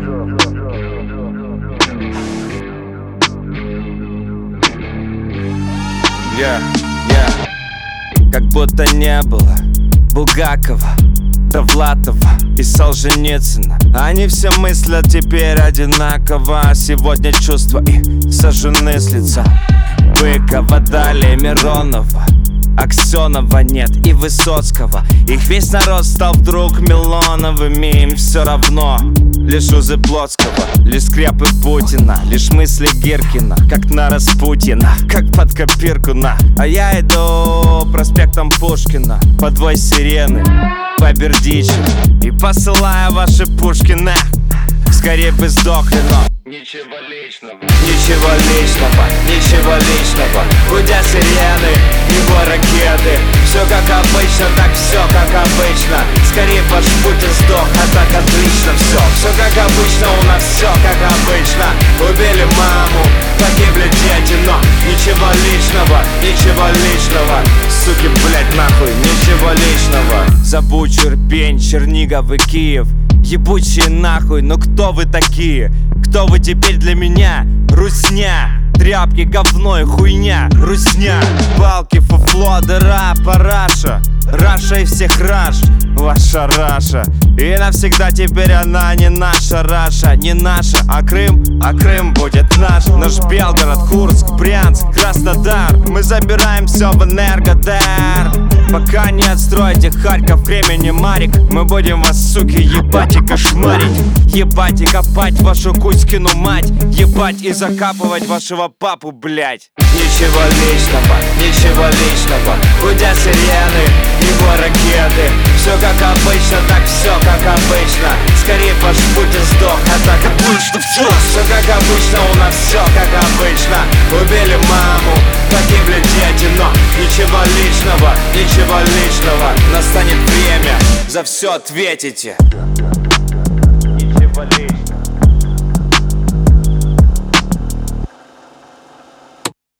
Как будто не было Булгакова, Довлатова и Солженицына. Они все мыслят теперь одинаково. Сегодня чувства их сожжены с лица. Быкова, далее Миронова, Аксенова нет и Высоцкого. Их весь народ стал вдруг Милоновыми. Им все равно, лишь узы Плотского, лишь скрепы Путина, лишь мысли Гиркина, как на Распутина, как под копирку на. А я иду проспектом Пушкина под вой сирены по Бердичеву и посылаю ваши пушки на. Скорее бы сдохли, но ничего личного, ничего личного, ничего личного. Гудят сирены, его ракеты. Все как обычно, так все как обычно. Скорее ваш Путин сдох, а так отлично все. Все как обычно, у нас все как обычно. Убили маму, погибли дети, но ничего личного, ничего личного. Суки, блять, нахуй, ничего личного. Забудь Ирпень, Чернигов и Киев. Ебучие нахуй, ну кто вы такие? Кто вы теперь для меня? Русня, тряпки, говно и хуйня. Русня, палки, фуфло, дыра, параша. Раша и всех раш, ваша Раша. И навсегда теперь она не наша Раша. Не наша, а Крым будет наш. Наш Белгород, Курск, Брянск, Краснодар. Мы забираем все в Энергодар. Пока не отстроите Харьков, Кремень и Марик, мы будем вас, суки, ебать и кошмарить. Ебать и копать вашу Кузькину мать. Ебать и закапывать вашего папу, блять. Ничего личного, ничего личного. Гудят сирены, его ракеты. Все как обычно, так все как обычно. Скорее ваш Путин сдох, а так отлично все. Все как обычно, у нас все как обычно. Убили маму, погибли дети, но ничего личного, ничего личного. Настанет время, за все ответите.